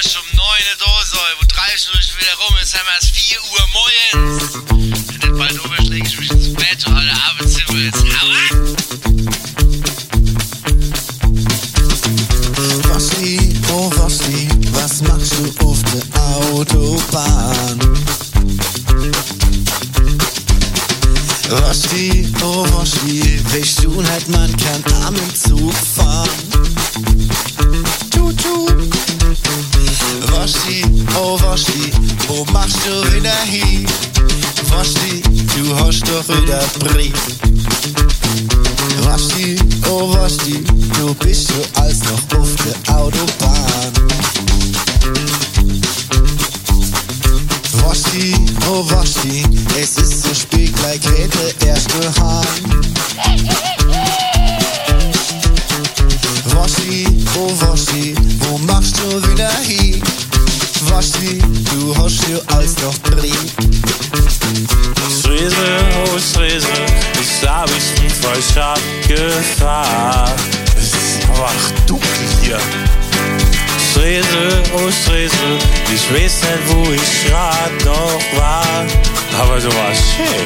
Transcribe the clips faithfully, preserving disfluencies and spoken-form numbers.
erst um neun Uhr da sein, wo drei Stunden wieder rum ist, haben wir es vier Uhr morgens. Wenn nicht bald oben schläge ich mich ins Bett, Alter, Arbeitszimmer jetzt. Hau ab! Waschli, oh Waschli, was machst du auf der Autobahn? Waschli, oh Waschli, weißt du halt, man kann am im Zug fahren. Tut, tut. Waschli, oh Waschli, wo machst du wieder hin? Waschli, du hast doch wieder Brief. Waschli, oh Waschli, du bist so als noch auf der Autobahn. Waschli, oh Waschli, es ist so spät, gleich geht der erste Hahn. Waschli, oh Waschli, wo machst du wieder hin? Waschli, du hast ja alles noch drin. Strese, oh Strese, ich hab ich nie falsch abgefahren. Es ist aber ach dunkel hier. Strese, oh Strese, ich weiß nicht, wo ich grad noch war. Aber du warst schön.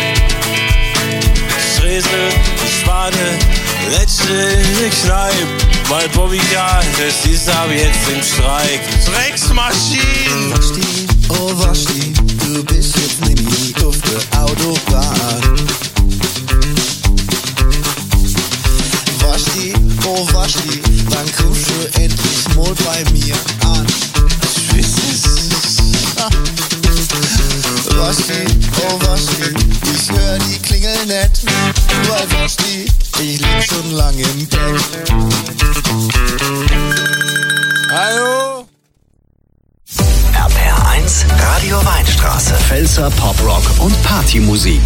Strese, ich war der Letzte in der Kneipe. Weil Bobby ja, das ist ab jetzt im Streik. Drecksmaschinen! Waschli, oh Waschli, du bist jetzt nämlich auf der Autobahn. Waschli, oh Waschli, wann kommst du endlich mal bei mir an? Waschli, oh Waschli, ich hör die Klingel nicht. Weil Waschli, ich lieg schon lange im Bett. Hallo? R P R eins, Radio Weinstraße. Pfälzer Poprock und Partymusik.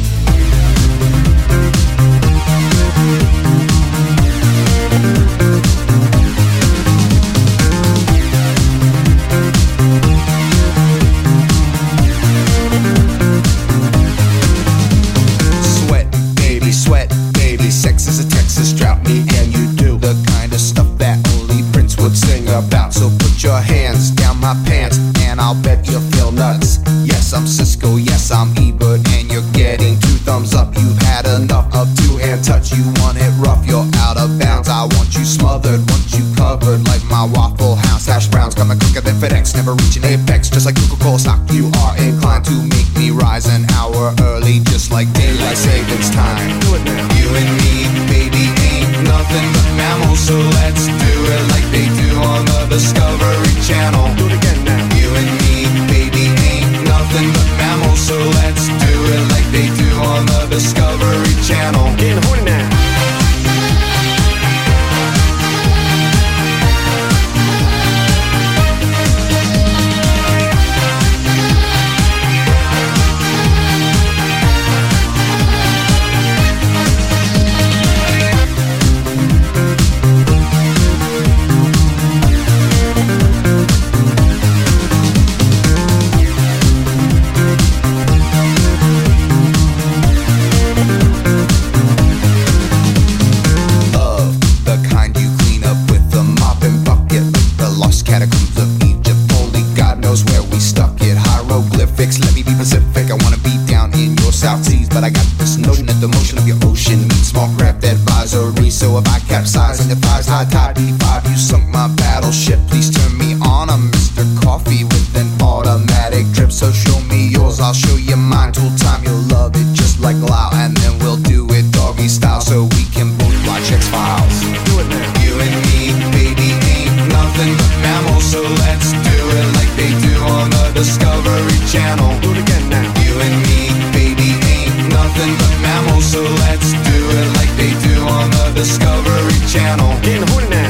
Sweat, baby, sweat, baby. Sex is a Texas drought. Me and you do the kind of stuff that only Prince would sing about. So put your hands down my pants and I'll bet you'll feel nuts. Yes, I'm Cisco, yes, I'm Ebert, and you're getting two thumbs up. You've had enough of two-hand touch. You want it rough, you're out of bounds. I want you smothered, want you covered like my Waffle House hash browns. Coming quicker than FedEx, never reaching apex. Just like Coca-Cola stock, you are inclined to make me rise an hour early, just like daylight savings time. Do it now. You and me, baby, ain't nothing but mammals, so let's do it like they do on the Discovery Channel. Do it again now. You and me, baby, ain't nothing but mammals, so let's do it like they do on the Discovery Channel. Getting horny now. But I got this notion that the motion of your ocean means small craft advisory. So if I capsize and defies high tide D five, you sunk my battleship. Please turn me on. I'm Mister Coffee with an automatic drip. So show me yours, I'll show you mine. Tool time, you'll love it just like Lau. And then we'll do it doggy style so we can both watch X-Files. Do it now. You and me, baby, ain't nothing but mammals. So let's do it like they do on the Discovery Channel. Do it again now. You and me, baby, ain't nothing but mammals, so let's do it like they do on the Discovery Channel. Getting horny now.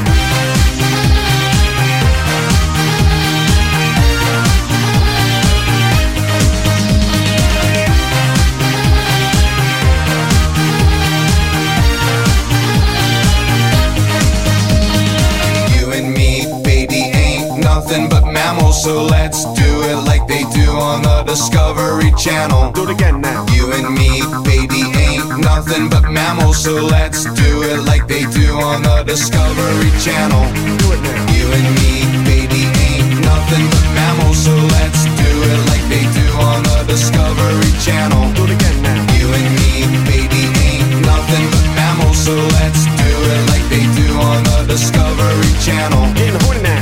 You and me, baby, ain't nothing but mammals, so let's do it like they do on the Discovery Channel. Do it again now. You and me, baby, ain't nothing but mammals, so let's do it like they do on the Discovery Channel. Do it now. You and me, baby, ain't nothing but mammals, so let's do it like they do on the Discovery Channel. Do it again now. You and me, baby, ain't nothing but mammals, so let's do it like they do on the Discovery Channel. Getting horny now.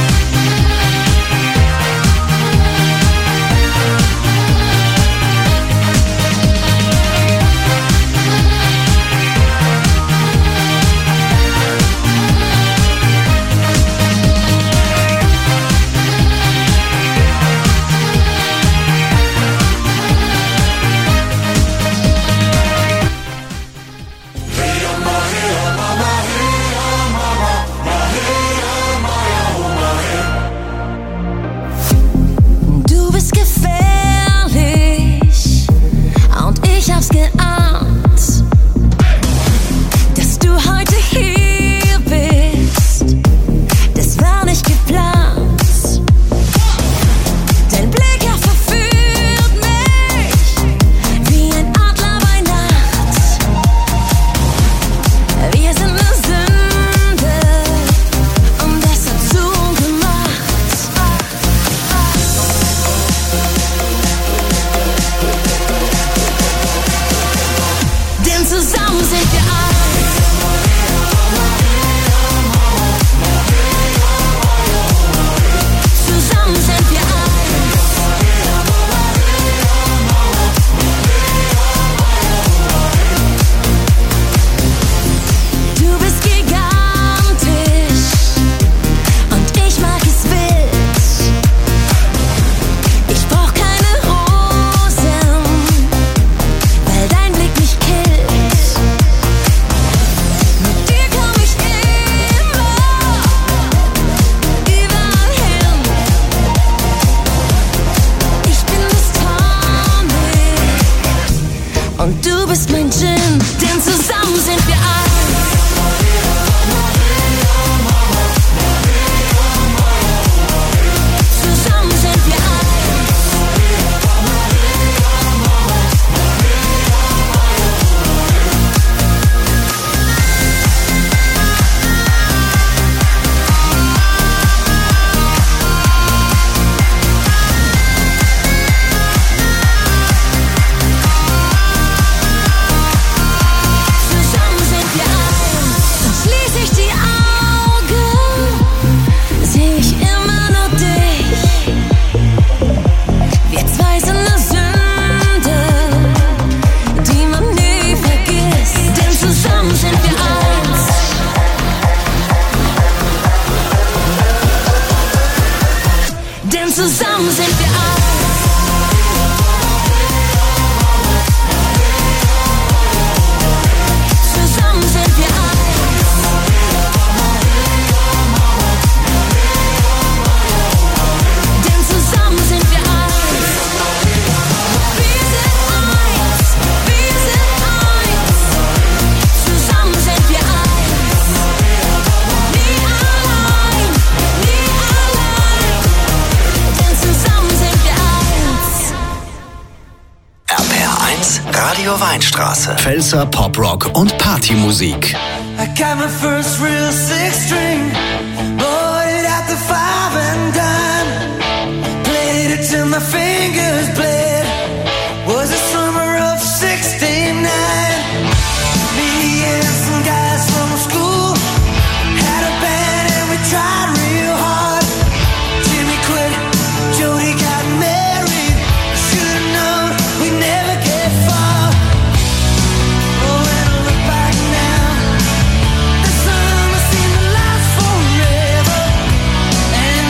Radio Weinstraße. Pfälzer Poprock und Partymusik. I got my first real six string, bought it at the five and dime, played it till my fingers bled. Was the summer of sixty-nine. Me and some guys from school had a band and we tried real hard. Jimmy quit, Jody got married. Should've known we'd never get far. And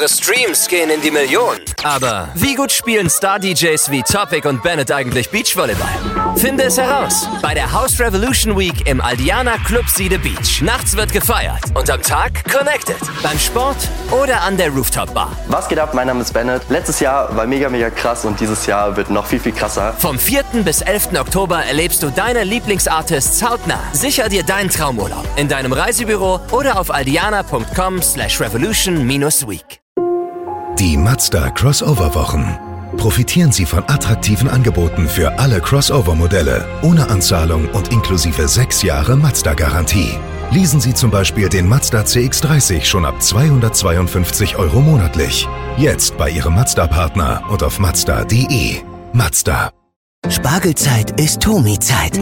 Ihre Streams gehen in die Millionen. Aber wie gut spielen Star-D Js wie Topic und Bennett eigentlich Beachvolleyball? Finde es heraus bei der House Revolution Week im Aldiana Club Siede Beach. Nachts wird gefeiert und am Tag connected. Beim Sport oder an der Rooftop Bar. Was geht ab? Mein Name ist Bennett. Letztes Jahr war mega, mega krass und dieses Jahr wird noch viel, viel krasser. Vom vierten bis elften Oktober erlebst du deine Lieblingsartists hautnah. Sicher dir deinen Traumurlaub in deinem Reisebüro oder auf aldiana.com slash revolution minus week. Die Mazda Crossover-Wochen. Profitieren Sie von attraktiven Angeboten für alle Crossover-Modelle, ohne Anzahlung und inklusive sechs Jahre Mazda-Garantie. Leasen Sie zum Beispiel den Mazda C X dreißig schon ab zweihundertzweiundfünfzig Euro monatlich. Jetzt bei Ihrem Mazda-Partner und auf mazda punkt de. Mazda. Spargelzeit ist Tomi-Zeit.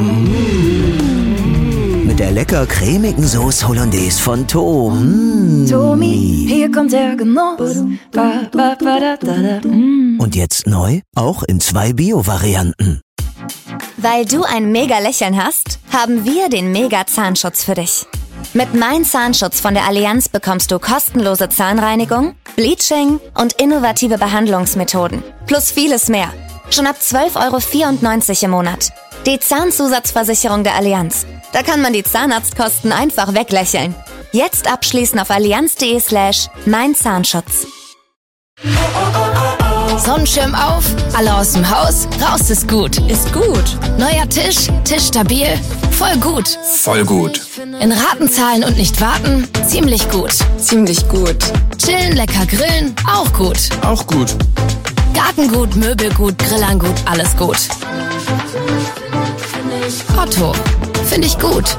Mit der lecker cremigen Sauce Hollandaise von Tom. Tomi, hier kommt der Genuss. Ba, ba, ba, da, da, da. Und jetzt neu, auch in zwei Bio-Varianten. Weil du ein Mega-Lächeln hast, haben wir den Mega-Zahnschutz für dich. Mit Mein Zahnschutz von der Allianz bekommst du kostenlose Zahnreinigung, Bleaching und innovative Behandlungsmethoden. Plus vieles mehr. Schon ab zwölf Euro vierundneunzig im Monat. Die Zahnzusatzversicherung der Allianz. Da kann man die Zahnarztkosten einfach weglächeln. Jetzt abschließen auf allianz.de slash mein Zahnschutz. Sonnenschirm auf, alle aus dem Haus, raus ist gut. Ist gut. Neuer Tisch, Tisch stabil, voll gut. Voll gut. In Raten zahlen und nicht warten, ziemlich gut. Ziemlich gut. Chillen, lecker grillen, auch gut. Auch gut. Gartengut, Möbelgut, Grillangut, alles gut. Otto, finde ich gut.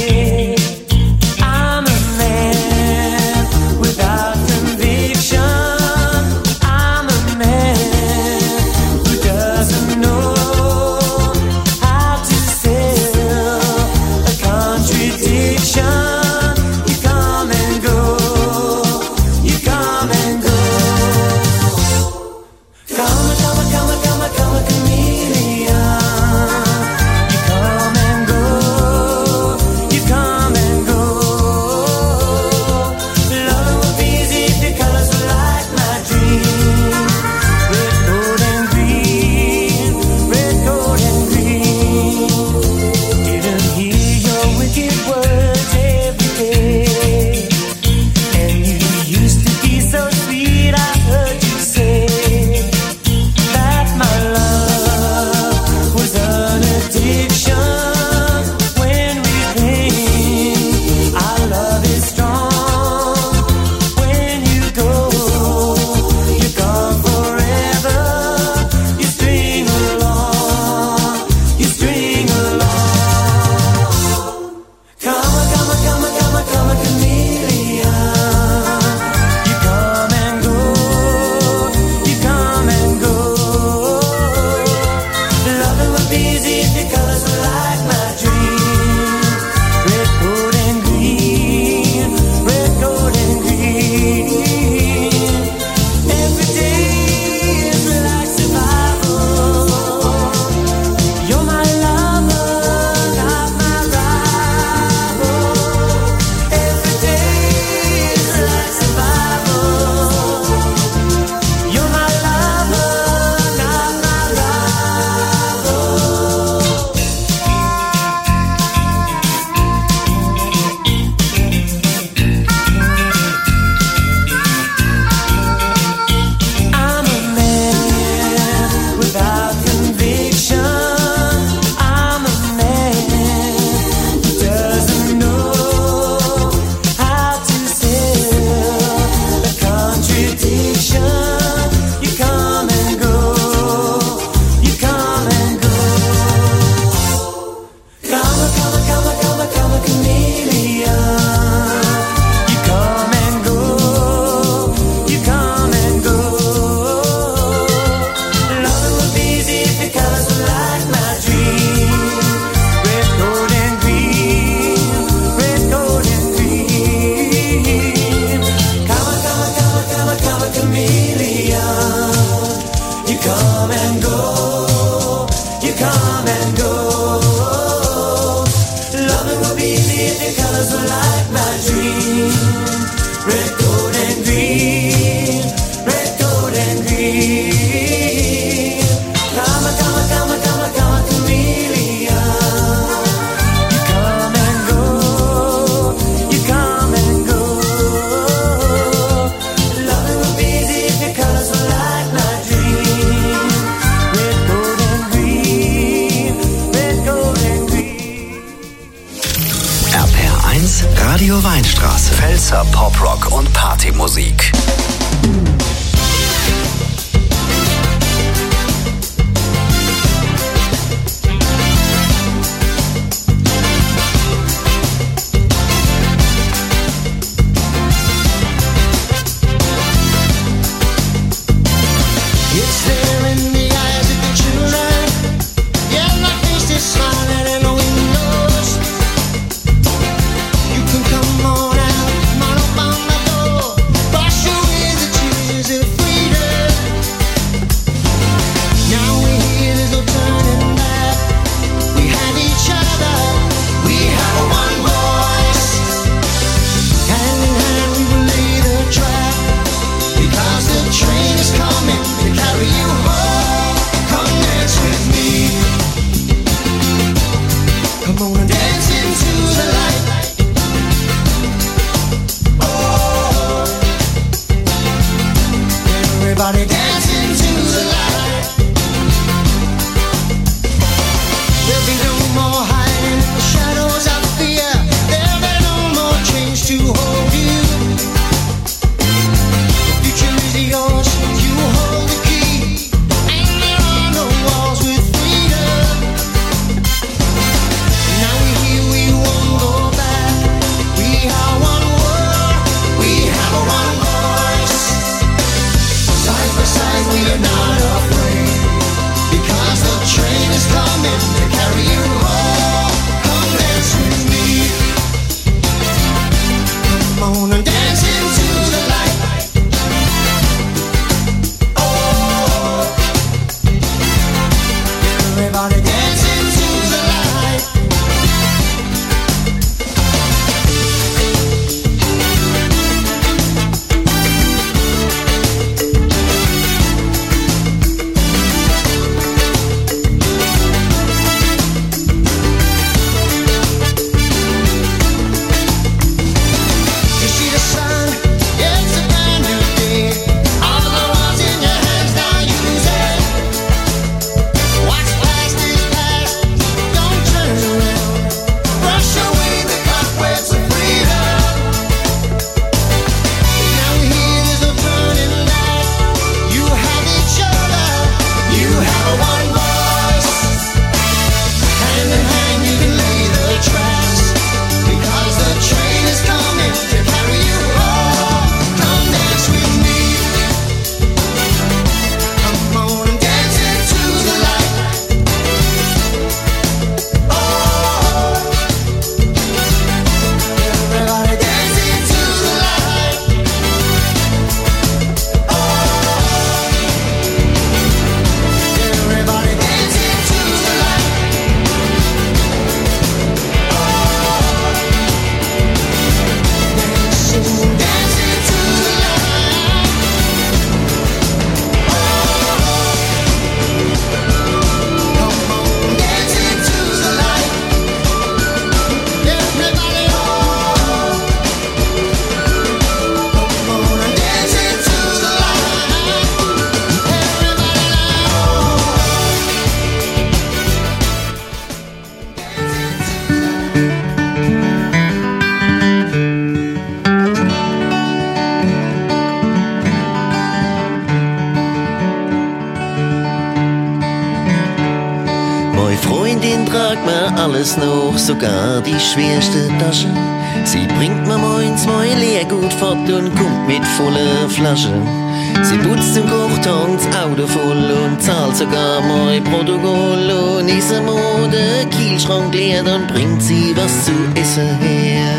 I'm a man without conviction. Radio Weinstraße. Pfälzer Poprock und Partymusik. Alles noch, sogar die schwerste Tasche. Sie bringt mir moins mein Leergut fort und kommt mit vollen Flaschen. Sie putzt und kocht das Auto voll und zahlt sogar mein Protokoll. Und ist am Mode Kielschrank leer, dann bringt sie was zu essen her.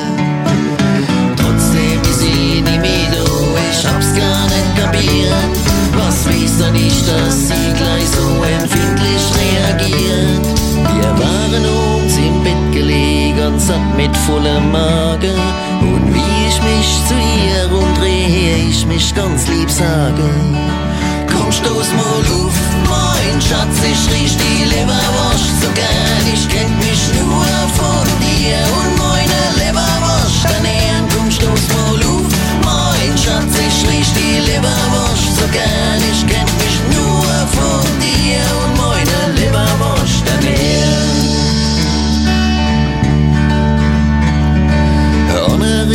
Trotzdem ist sie nicht mehr da, ich hab's gar nicht kapiert. Was weiß dann nicht, dass sie gleich so empfindlich reagiert. Wir waren uns im Bett gelegen, satt mit vollem Magen. Und wie ich mich zu ihr umdrehe, ich mich ganz lieb sage: Komm, stoß mal auf, mein Schatz, ich riech die Leberwurst so gern. Ich kenn mich nur von dir und meine Leberwurst ernähren. Komm, stoß mal auf, mein Schatz, ich riech die Leberwurst so gern. Ich kenn mich nur von dir und meine Leberwurst ernähren. Ohne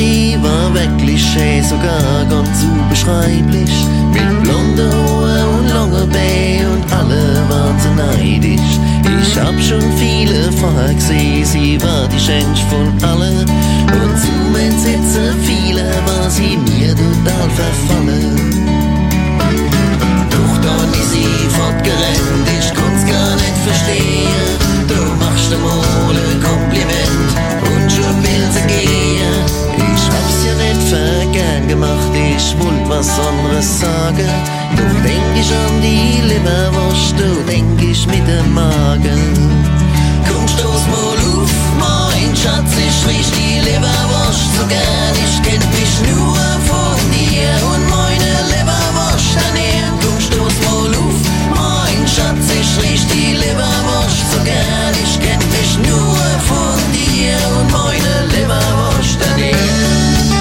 sogar ganz unbeschreiblich. Mit blonder Haare und langer Beine und alle waren so neidisch. Ich hab schon viele vorher gesehen, sie war die schönste von allen. Und zu mein Sätze viele war sie mir total verfallen. Doch dann ist sie fortgerannt, ich konnt's gar nicht verstehen. Du machst dir mal ein Kompliment und schon will sie gehen. Ich hab's ja nicht vergern gemacht, ich wollt was anderes sagen. Doch denk ich an die Leberwurst, du denk ich mit dem Magen. Komm, stoß mal auf, mein Schatz, ich riech die Leberwurst so gern. Ich kenn mich nur von dir und meine Leberwurst daneben. Komm, stoß mal auf, mein Schatz, ich riech die Leberwurst so gern. Ich kenn mich nur von dir und meine Leberwurst daneben.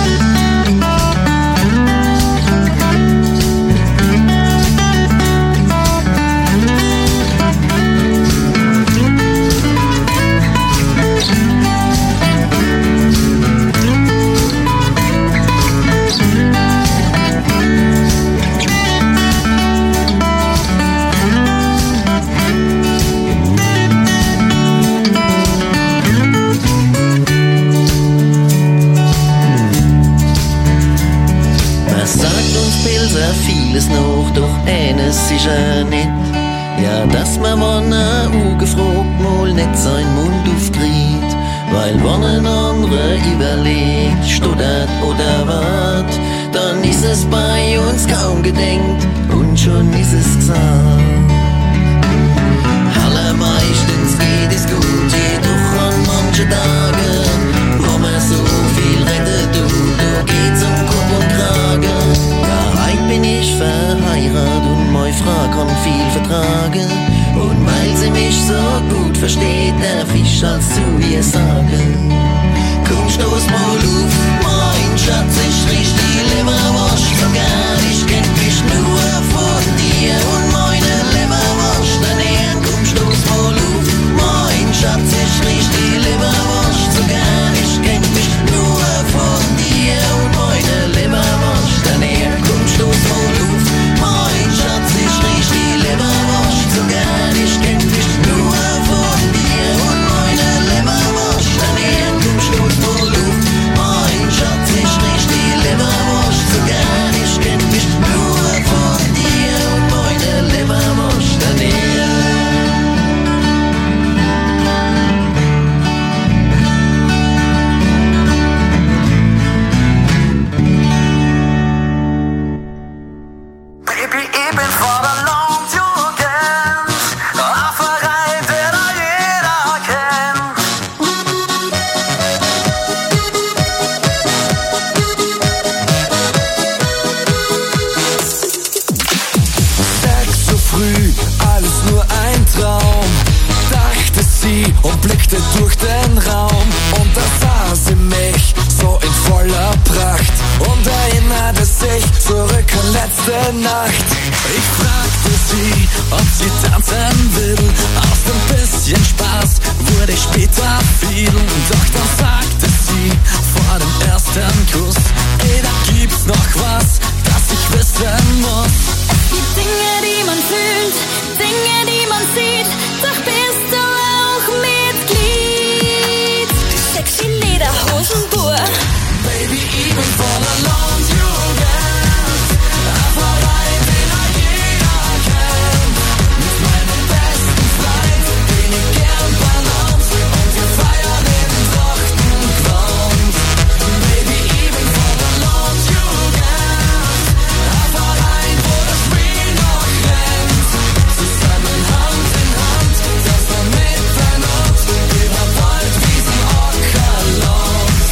Vieles noch, doch eines sicher nicht. Ja, dass man wann ein Auge fragt, mal nicht sein Mund aufkriegt. Weil wann ein anderer überlegt, stottert oder wart, dann ist es bei uns kaum gedenkt und schon ist es gesagt. Allermeistens geht es gut, jedoch an manchen Tagen, wo man so viel rettet tut, da geht's um Kopf und Kragen. Ja, heute bin ich verheiratet und meine Frau kann viel vertragen. Und weil sie mich so gut versteht, darf ich als zu ihr sagen. Komm, stoß mal auf, mein Schatz, ich riech die Leberwurst so gern. Ich kenn mich nur von dir und meine Leberwurst daneben. Komm, stoß mal auf, mein Schatz, ich riech die Leberwurst so gern. Ich kenn mich nur von dir und meine Leberwurst daneben. Komm, stoß mal auf, mein Schatz, ich riech die Leberwurst so gern. Ich kenn mich nur von dir und meine Leberwurst daneben. Komm, stoß mal auf, mein Schatz, ich riech die Leberwurst so gern. Ich kenn mich nur von dir und meine Leberwurst daneben. Und blickte durch den Raum und da sah sie mich so in voller Pracht und erinnerte sich zurück an letzte Nacht. Ich fragte sie, ob sie tanzen will, aus dem bisschen Spaß wurde ich später viel. Doch dann sagte sie vor dem ersten Kuss, ey, da gibt's noch was, das ich wissen muss. Es gibt Dinge, die man fühlt, Dinge, die man sieht, doch bist du Mitglied. Die sexy Lederhosenbur. Baby, even for the long you dance, einfach rein, den jeder kennt. Mit meinem besten Freund bin ich gern Balance und wir feiern in Trachtenquant. Baby, even for the long you dance, einfach rein, wo das Spiel noch rennt. Zusammen Hand in Hand, das war Mitternacht, über Waldwiesen, Ockerland.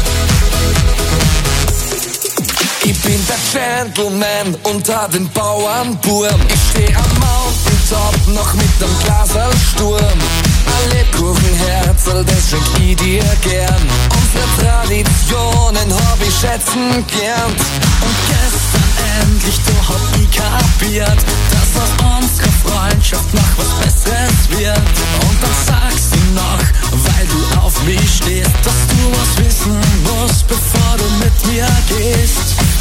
Ich bin der Gentleman unter den Bauernburm. Ich steh am Mountaintop noch mit dem Glaserlsturm. Alle Kuchenherzel, das schenk ich dir gern. Unsere Traditionen hab ich schätzen gelernt. Und gestern endlich, da hab ich kapiert, dass aus unserer Freundschaft noch was Besseres wird. Und dann sagst du noch, weil du auf mich stehst, dass du was wissen musst, bevor du mit mir gehst.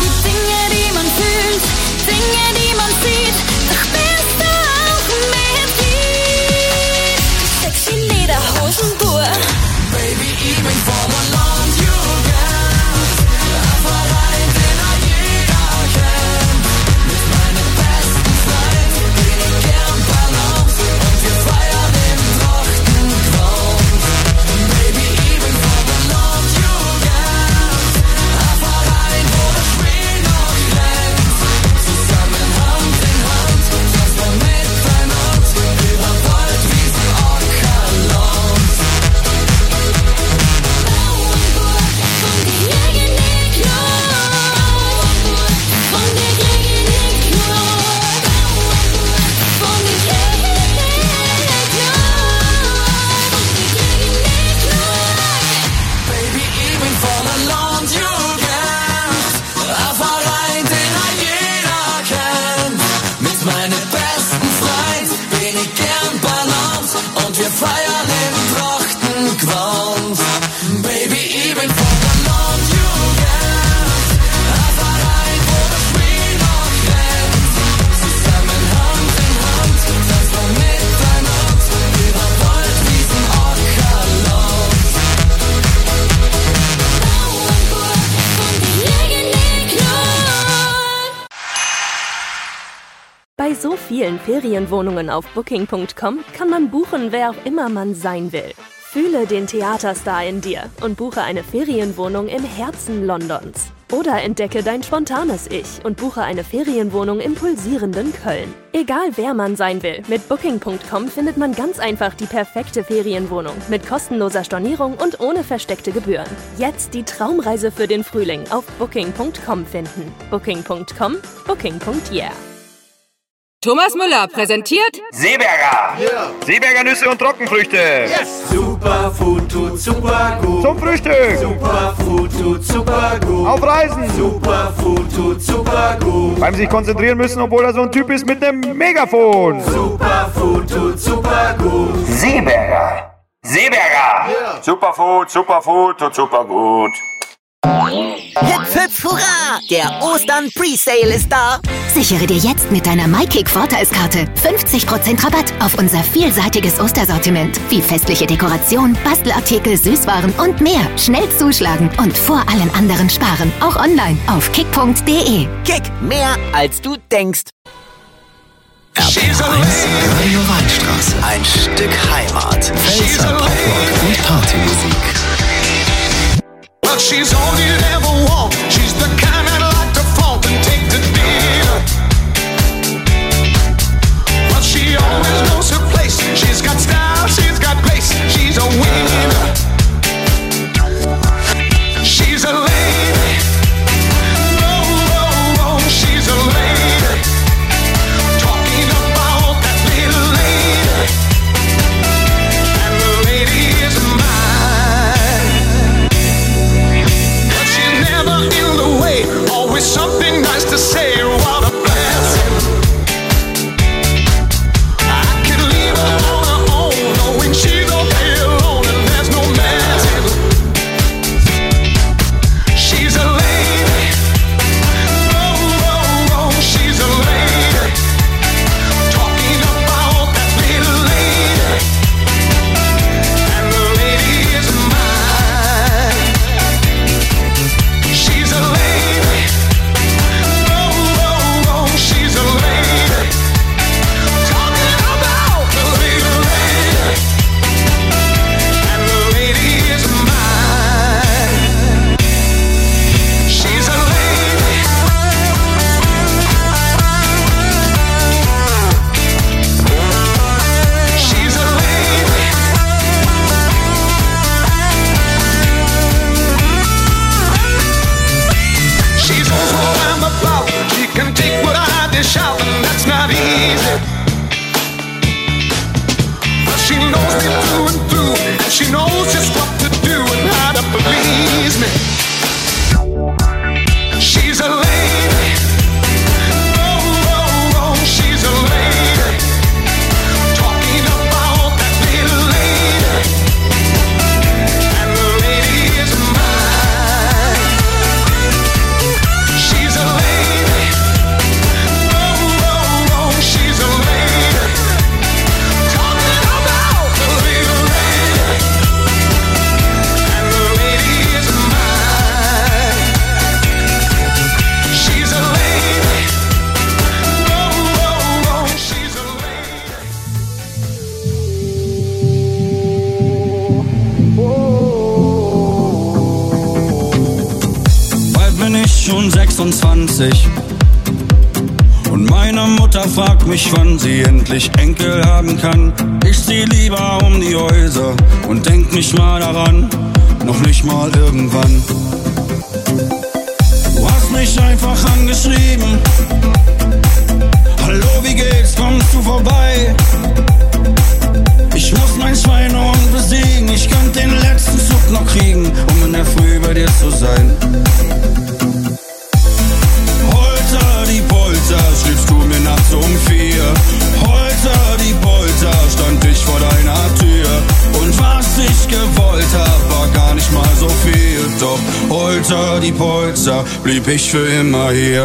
Bei so vielen Ferienwohnungen auf Booking Punkt com kann man buchen, wer auch immer man sein will. Fühle den Theaterstar in dir und buche eine Ferienwohnung im Herzen Londons. Oder entdecke dein spontanes Ich und buche eine Ferienwohnung im pulsierenden Köln. Egal wer man sein will, mit Booking Punkt com findet man ganz einfach die perfekte Ferienwohnung mit kostenloser Stornierung und ohne versteckte Gebühren. Jetzt die Traumreise für den Frühling auf Booking Punkt com finden. Booking Punkt com, Booking Punkt yeah. Thomas Müller präsentiert Seeberger. Yeah. Seeberger Nüsse und Trockenfrüchte. Yes. Superfood tut super gut. Zum Frühstück. Superfood tut super gut. Auf Reisen. Superfood tut super gut. Beim sich konzentrieren müssen, obwohl er so ein Typ ist mit einem Megafon. Superfood tut super gut. Seeberger. Seeberger. Yeah. Superfood, Superfood tut super gut. Hüpf, hüpf, hurra! Der Ostern-Presale ist da! Sichere dir jetzt mit deiner MyKick-Vorteilskarte fünfzig Prozent Rabatt auf unser vielseitiges Ostersortiment. Wie festliche Dekoration, Bastelartikel, Süßwaren und mehr. Schnell zuschlagen und vor allen anderen sparen. Auch online auf kick punkt de. Kick, mehr als du denkst. R P R eins Radio Weinstraße. Ein Stück Heimat. Pfälzer Pop-Rock und Partymusik. Well, she's all you'd ever want. She's the kind I'd like to fault and take to dinner. Well, she always knows her place. She's got style, she's got grace. She's a winner. She's a lady. Oh, oh, oh, she's a lady. Talking about that little lady. And the lady is mine. But she's never in the way. Always something nice to say. What a blessing. I could leave her on her own, knowing she's okay alone and there's no messing. She's a lady. Oh, oh, oh, she's a lady. Talking about that little lady. And the lady is mine. She's a lady. Oh, oh, oh, she's a lady. Talking about the little lady. And the lady is mine. She's a lady. She's a lady. She knows what I'm about. She can take what I dish out, and that's not easy. But she knows me through and through, and she knows just what to do and how to please me. She's a lady. Oh, oh, oh, she's a lady. Talking about that little lady. And the lady is mine. She's a lady. Oh, oh, oh, she's a lady. Talking about the little lady. And the lady is mine. She's a lady. Oh, oh, oh, she's a Bald bin ich schon sechsundzwanzig und meine Mutter fragt mich, wann sie endlich Enkel haben kann. Ich zieh lieber um die Häuser und denk nicht mal daran, noch nicht mal irgendwann. Du hast mich einfach angeschrieben. Hallo, wie geht's? Kommst du vorbei? Ich muss mein Schweinehund besiegen. Ich könnte den letzten Zug noch kriegen, um in der Früh bei dir zu sein. Holter die Polter, schriebst du mir nachts um vier. Holter die Polter, stand ich vor deiner Tür. Und was ich gewollt hab, war gar nicht mal so viel. Doch Holter die Polter, blieb ich für immer hier.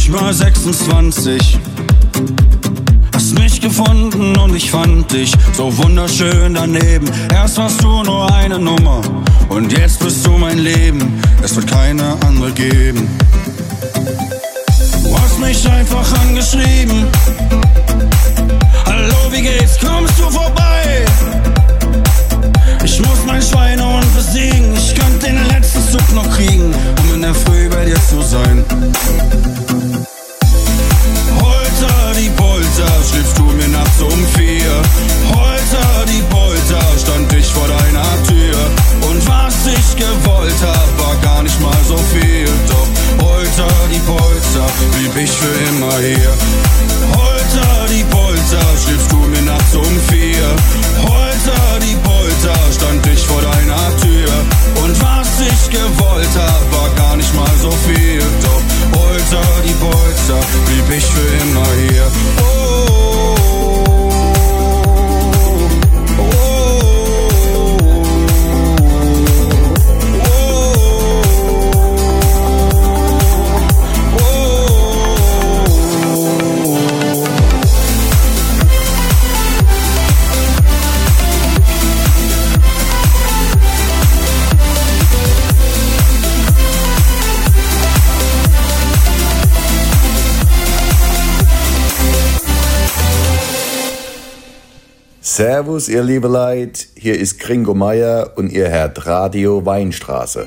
ich war sechsundzwanzig. Hast mich gefunden und ich fand dich so wunderschön daneben. Erst warst du nur eine Nummer und jetzt bist du mein Leben. Es wird keine andere geben. Du hast mich einfach angeschrieben. Hallo, wie geht's? Kommst du vorbei? Ich muss mein Schweinehund besiegen. Ich könnte den letzten Zug noch kriegen, um in der Früh bei dir zu sein. Holter die Polter, schriebst du mir nachts um vier. Holter die Polter, stand ich vor deiner Tür. Und was ich gewollt hab, war gar nicht mal so viel. Doch Holter die Polter, blieb ich für immer hier. Holter die Polter, schriebst du mir nachts um vier. Holter die Polter, stand ich vor deiner Tür. Und was ich gewollt hab, war gar nicht mal so viel. Doch Holter die Polter, blieb ich für immer hier. Oh, oh, Servus, ihr liebe Leid, hier ist Gringo Meier und ihr hört Radio Weinstraße.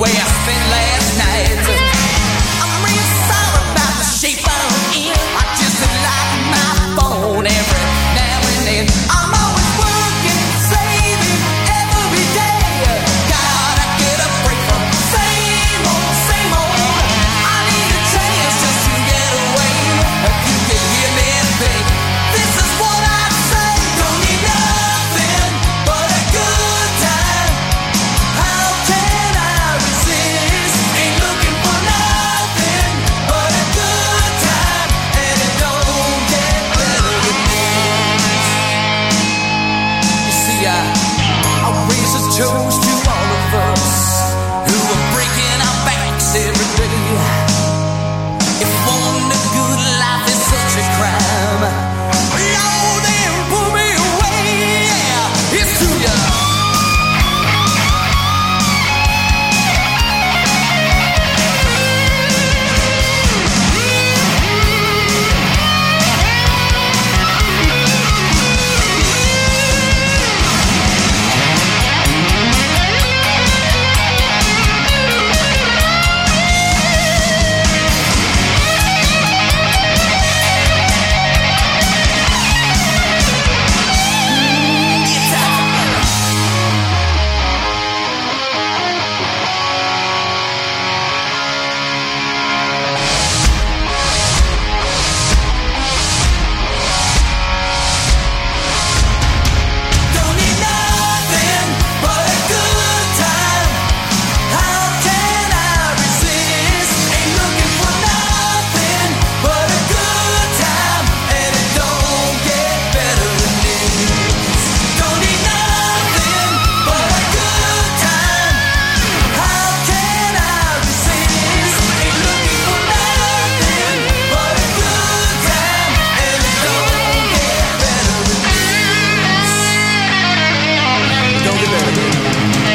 way I spent last night. I'm real sorry about the shape I'm in. I just like my phone every now and then. I'm always working, saving every day. Gotta get a break from same old, same old. I need a chance just to get away. If you can hear me, babe, this is what I say. Don't need nothing but a good time. How can I resist? Ain't looking for nothing but a good time, and it don't get better than this. You see, I, I raise a toast to all of us who are breaking our backs every day. If wanting a good life is such a crime, Lord, then pull me away. Yeah, it's to ya. Don't need nothing but a good time. How can I resist? Ain't looking for nothing but a good time, and it don't get better than this. Don't need nothing but a good time. How can I resist? Ain't looking for nothing but a good time, and it don't get better than this. Don't get better than this.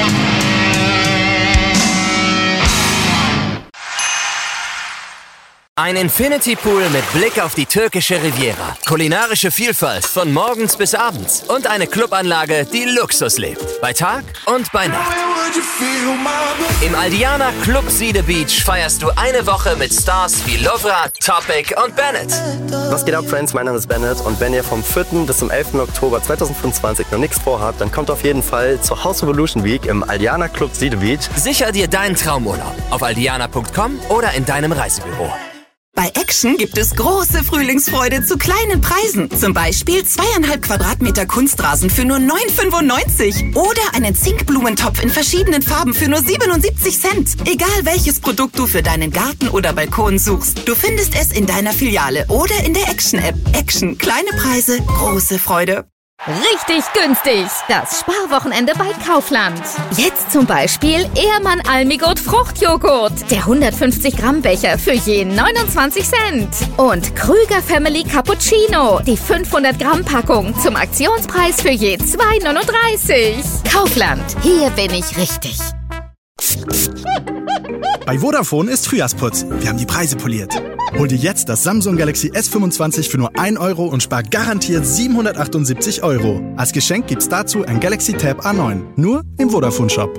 Ein Infinity Pool mit Blick auf die türkische Riviera. Kulinarische Vielfalt von morgens bis abends. Und eine Clubanlage, die Luxus lebt. Bei Tag und bei Nacht. Im Aldiana Club Siede Beach feierst du eine Woche mit Stars wie Lovra, Topic und Bennett. Was geht ab, Friends? Mein Name ist Bennett und wenn ihr vom vierten bis zum elften Oktober zweitausendfünfundzwanzig noch nichts vorhabt, dann kommt auf jeden Fall zur House Revolution Week im Aldiana Club Siede Beach. Sicher dir deinen Traumurlaub auf aldiana punkt com oder in deinem Reisebüro. Bei Action gibt es große Frühlingsfreude zu kleinen Preisen. Zum Beispiel zweieinhalb Quadratmeter Kunstrasen für nur neun fünfundneunzig oder einen Zinkblumentopf in verschiedenen Farben für nur siebenundsiebzig Cent. Egal welches Produkt du für deinen Garten oder Balkon suchst, du findest es in deiner Filiale oder in der Action-App. Action, kleine Preise, große Freude. Richtig günstig. Das Sparwochenende bei Kaufland. Jetzt zum Beispiel Ehrmann Almigurt Fruchtjoghurt. Der hundertfünfzig Gramm Becher für je neunundzwanzig Cent. Und Krüger Family Cappuccino. Die fünfhundert Gramm Packung zum Aktionspreis für je zwei neununddreißig. Kaufland. Hier bin ich richtig. Bei Vodafone ist Frühjahrsputz. Wir haben die Preise poliert. Hol dir jetzt das Samsung Galaxy S fünfundzwanzig für nur ein Euro und spar garantiert siebenhundertachtundsiebzig Euro. Als Geschenk gibt's dazu ein Galaxy Tab A neun. Nur im Vodafone Shop.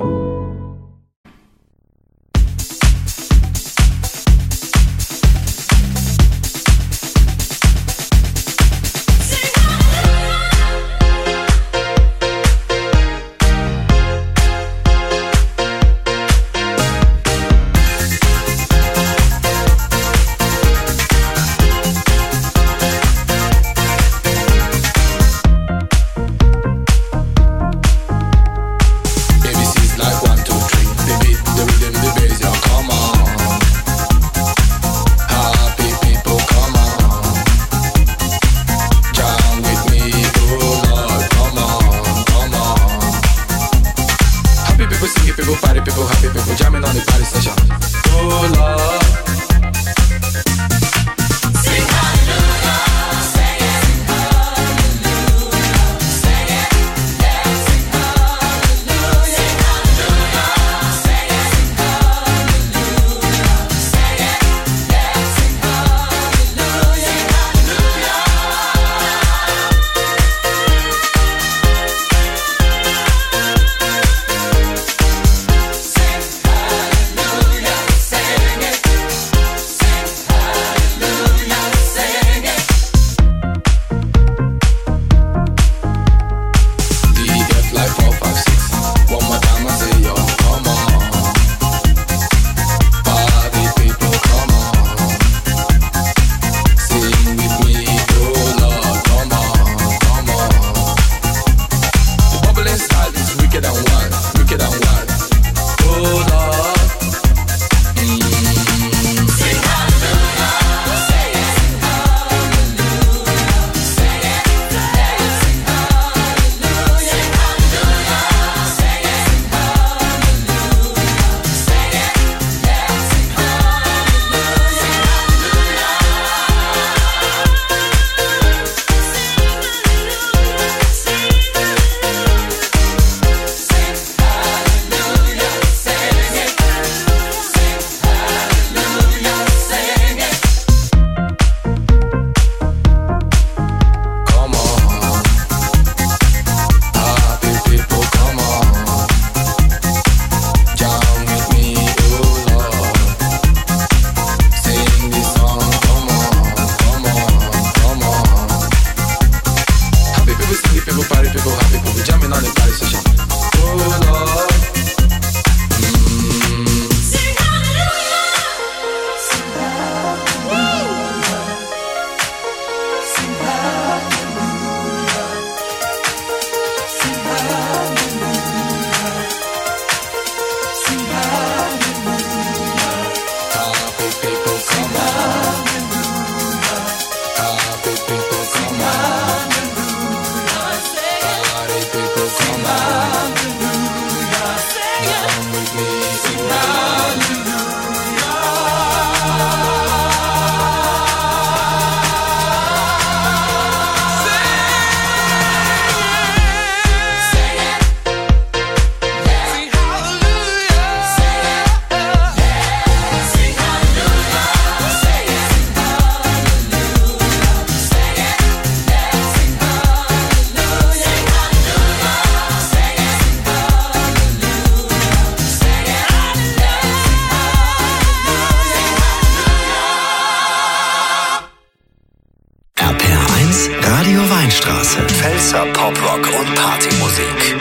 Heißer Poprock und Partymusik.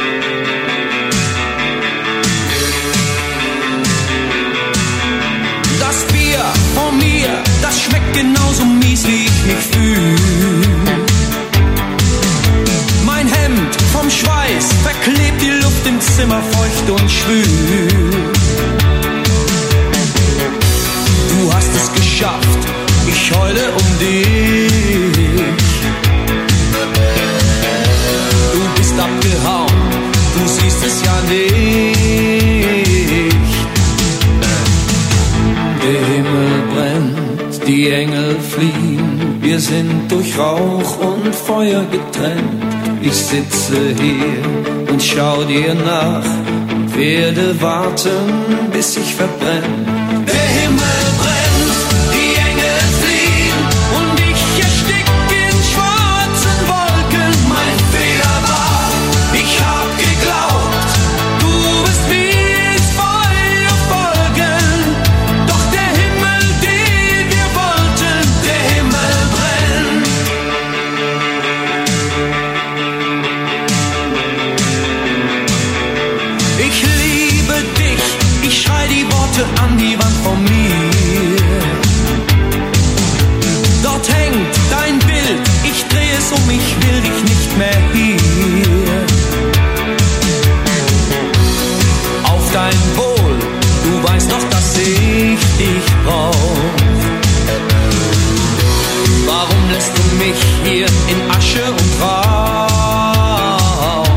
Das Bier von mir, das schmeckt genauso mies, wie ich mich fühl. Mein Hemd vom Schweiß verklebt die Luft im Zimmer feucht und schwül. Du hast es geschafft, ich heule um dich. Du bist abgehauen, du siehst es ja nicht. Der Himmel brennt, die Engel fliehen, wir sind durch Rauch und Feuer getrennt. Ich sitze hier und schau dir nach und werde warten, bis ich verbrenne. Der Himmel brennt, die Engel fliehen und ich erstick in schwarzen Wolken. Mein Fehler war, ich hab geglaubt, du wirst mir ins Feuer folgen. Doch der Himmel, den wir wollten, der Himmel brennt. Ich liebe dich, ich schrei die Worte an die Wand von mir. Dort hängt dein Bild, ich dreh es um, ich will dich nicht mehr hier. Auf dein Wohl, du weißt doch, dass ich dich brauch. Warum lässt du mich hier in Asche und Rauch?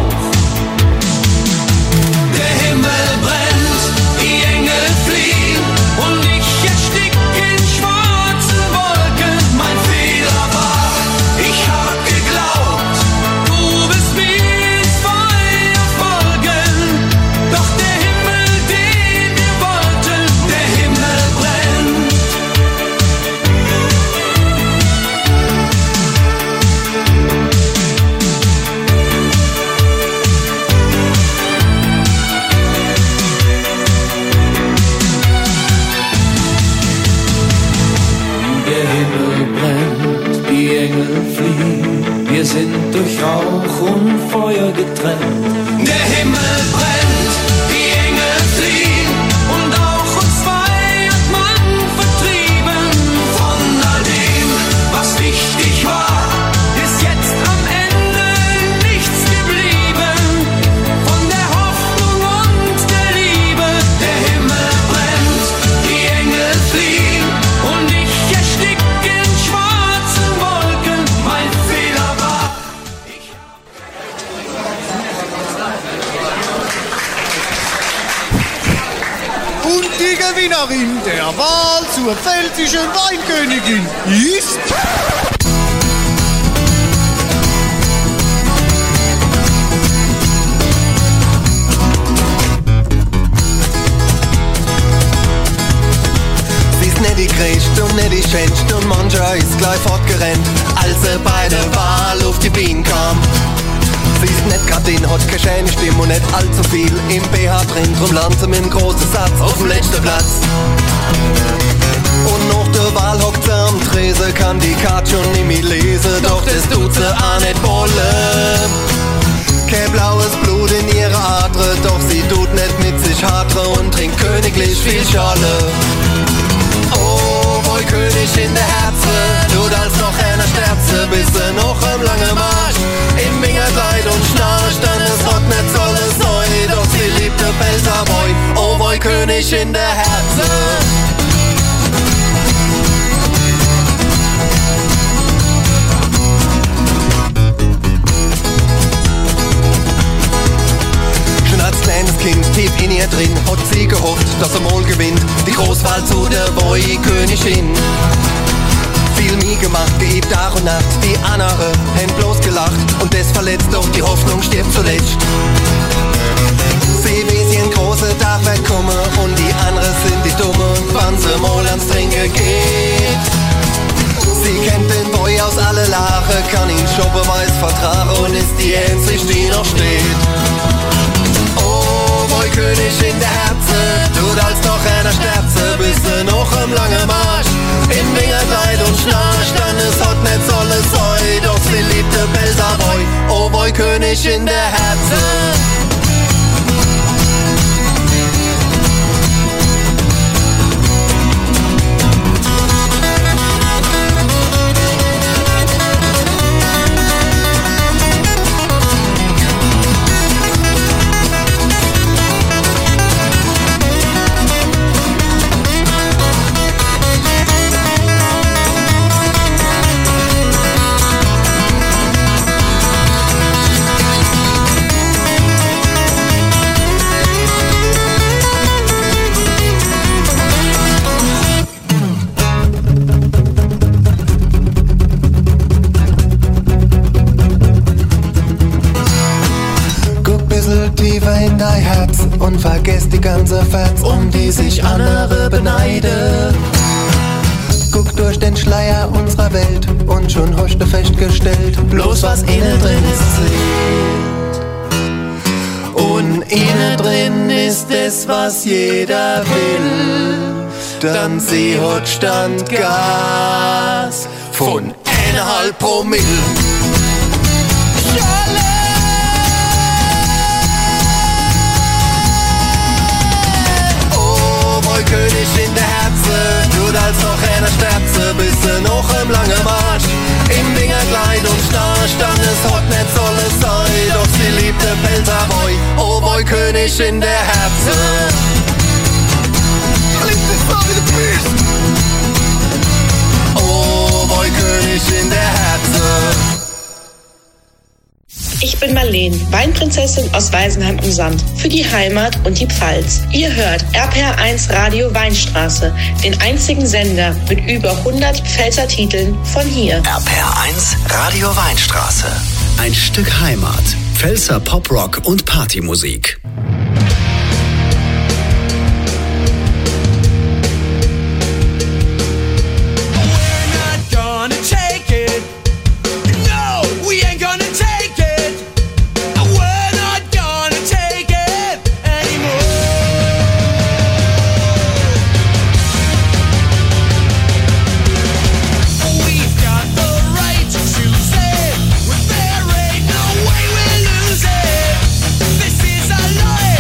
Der Himmel brennt, die Engel fliehen und ich erstick in schwarzen Wolken. Mein Fehler war, ich hab geglaubt, du wirst mir ins Feuer folgen. Doch der Himmel, den wir wollten, der Himmel brennt. Der Himmel brennt, die Engel fliehen, wir sind durch Rauch und Feuer getrennt. Der Himmel brennt, die Engel fliehen und auch uns zwei hat man vertrieben. Von all dem, was wichtig war, ist jetzt am Ende nichts geblieben. Von der Hoffnung und der Liebe, der Himmel brennt, die Engel fliehen und ich erstick in schwarzen Wolken. Mein Fehler war, Und die Gewinnerin der Wahl zur pfälzischen Weinkönigin ist... Sie ist nicht die Christ und nicht die Schänst und mancher ist gleich fortgerannt, als sie bei der Wahl auf die Bienen kam. Sie ist nicht grad in, hat keine schöne Stimme und nicht allzu viel im B H drin, drum landet sie mit einem großen Satz auf dem letzten Platz. Und nach der Wahl hockt sie am Tresen, kann die Karte schon nicht mehr lesen, doch das tut sie auch nicht wollen. Kein blaues Blut in ihrer Adre, doch sie tut nicht mit sich hadre und trinkt königlich viel Schale. Oh, wohl König in der Herze, tut als noch einer Sterze, bis sie noch am langen Marsch im Finger dreht und schnarcht, dann es hat nicht solle Säu, doch sie liebt der Belserboy. Oh, wohl König in der Herze. Kleines Kind, tief in ihr drin, hat sie gehofft, dass er mal gewinnt, die Großwahl zu der Boy-Königin. Viel nie gemacht, geübt Tag und Nacht, die andere haben bloß gelacht und das verletzt, doch die Hoffnung stirbt zuletzt. Sie wie sie ein großer Tag wird kommen und die anderen sind die Dumme, wann sie mal ans Trinken geht. Sie kennt den Boy aus alle Lache, kann ihn schon beweis vertragen und ist die einzig, die noch steht. König in der Herze, tut als noch einer Sterze, bist du noch am langen Marsch. Im Finger dreht und schnarcht, dann es hat nicht solle Säu, doch sie liebt der Belserboy. Oh boy, König in der Herzen. In dein Herz und vergesst die ganze Fans, um die sich andere beneiden. Guck durch den Schleier unserer Welt und schon hast du festgestellt, bloß was innen drin ist, zählt. Und innen drin ist es, was jeder will. Dann sie hat Standgas von eineinhalb Promille. König in der Herzen, tut als noch einer Sterze, bis er noch im langen Marsch im Wingerkleid und Starsch, dann es hat nicht soll es sein, doch sie liebte Pelzerboy, oh boy, König in der Herzen. Oh boy, König in der Herzen. Ich bin Marlene, Weinprinzessin aus Weisenheim am Sand, für die Heimat und die Pfalz. Ihr hört R P R eins Radio Weinstraße, den einzigen Sender mit über hundert Pfälzer Titeln von hier. R P R eins Radio Weinstraße. Ein Stück Heimat. Pfälzer Poprock und Partymusik. This is a lie.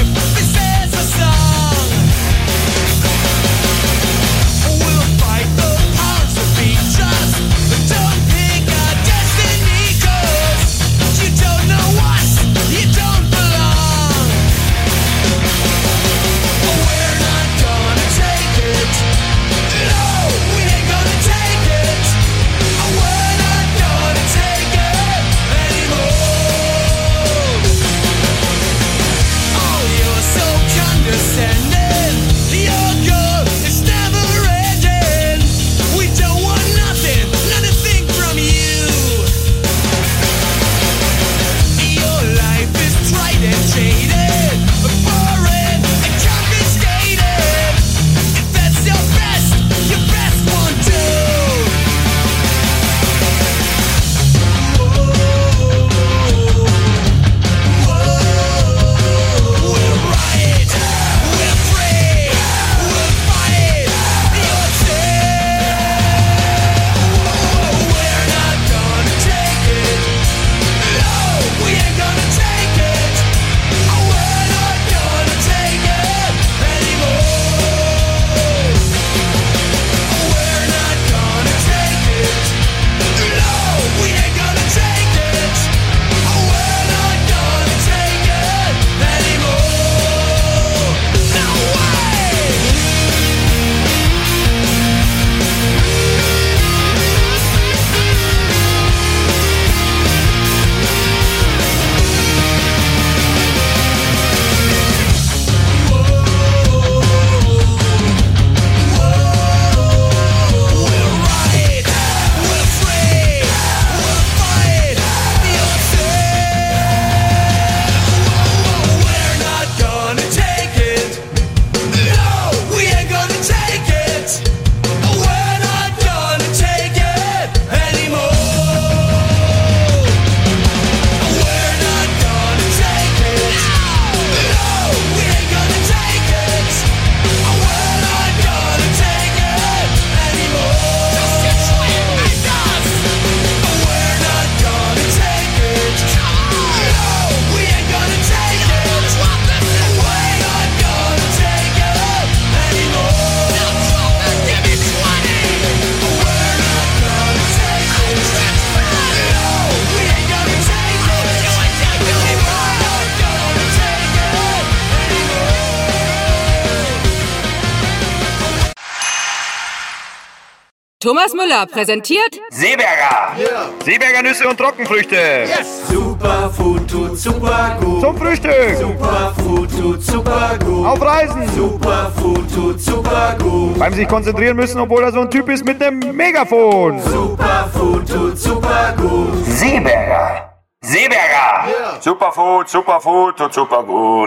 Thomas Müller präsentiert Seeberger. Yeah. Seeberger Nüsse und Trockenfrüchte. Yes. Superfood tut super gut. Zum Frühstück. Superfood tut super gut. Auf Reisen. Superfood tut super gut. Beim sich konzentrieren müssen, obwohl er so ein Typ ist mit einem Megafon. Superfood tut super gut. Seeberger. Seeberger. Yeah. Superfood, Superfood tut super gut.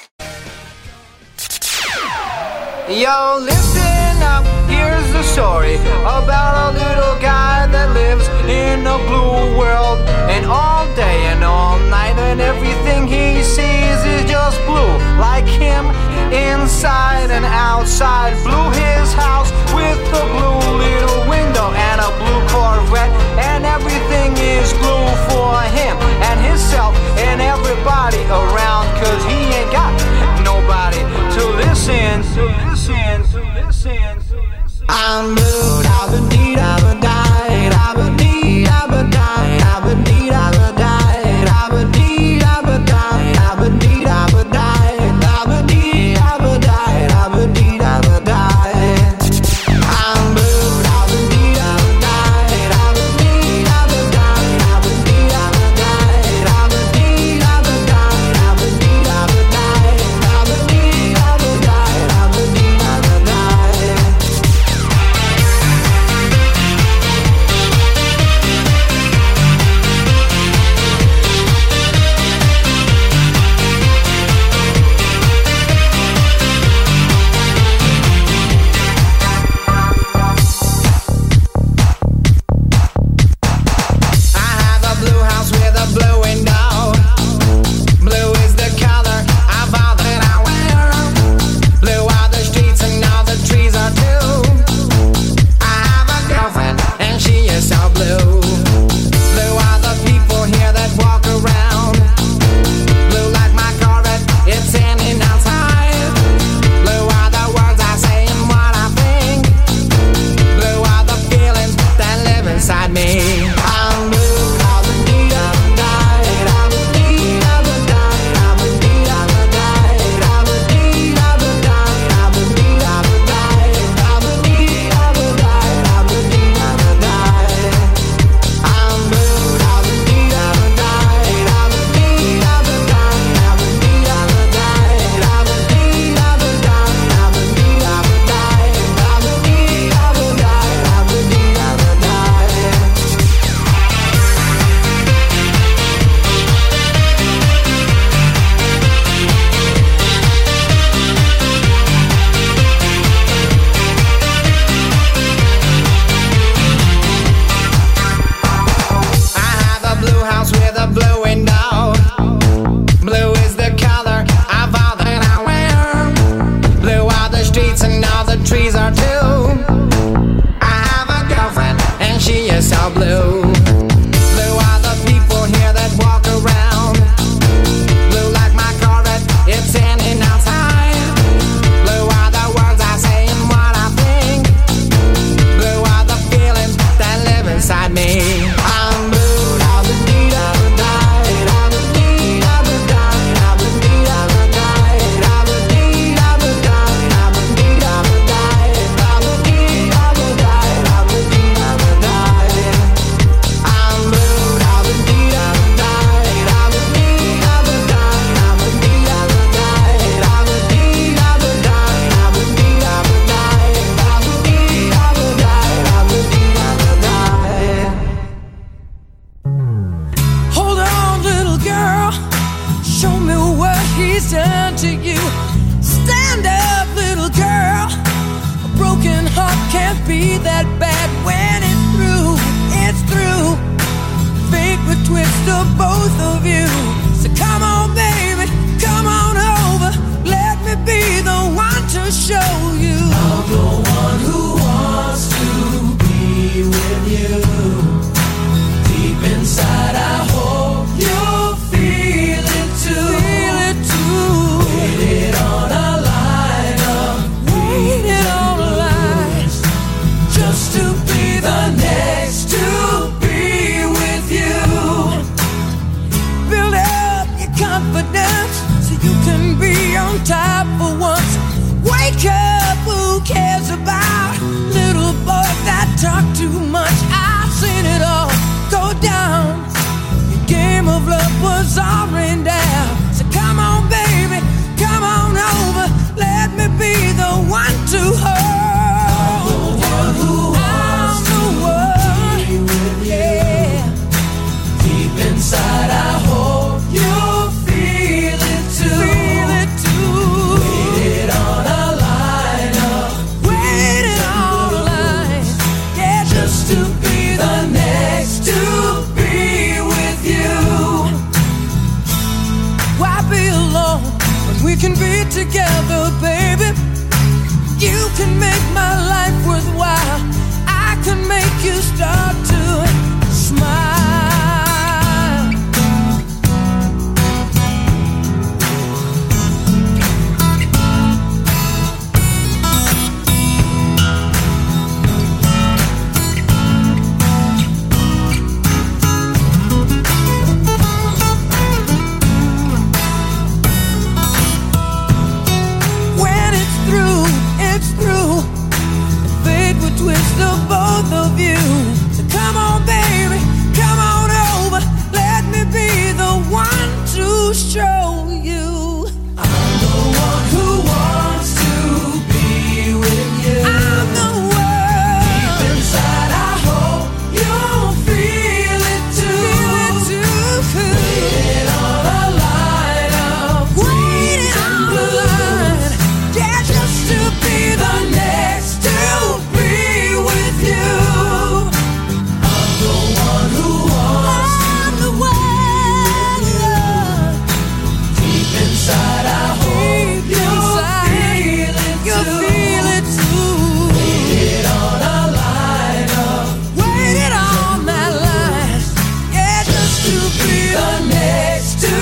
Yo, listen up, here's the story about a little guy that lives in a blue world. And all day and all night and everything he sees is just blue. Like him, inside and outside. Blue his house with a blue little window and a blue Corvette. And everything is blue for him and himself and everybody around. Cause he ain't got nobody to listen to. I'm blue, I've been need, I've been died, I've been need, I've been died, I've been need, I've been died, I've been need, I've been died, I've been need, I've been died, I've been need, I've been died, I've been need, I've been died. I'm blue, I've been need, I've been died, I've been need, I've been died, I've been need, I've been died, I've been need, I've been died, I've been need, I've been died, I've been need, I've been died, I've been need, I've been died. Top for once. Wake up, who cares about little boy that talk too much. I've seen it all go down. Your game of love was all rained down. So come on, baby, come on over. Let me be the one to hold you. I'm the one, yeah. Deep inside, I hope you feel it too. Feel it too. Waited on a line up. Waited on a line. Yeah, just to be the next to be with you. Why be alone when we can be together, baby? You can make my life worthwhile. I can make you start to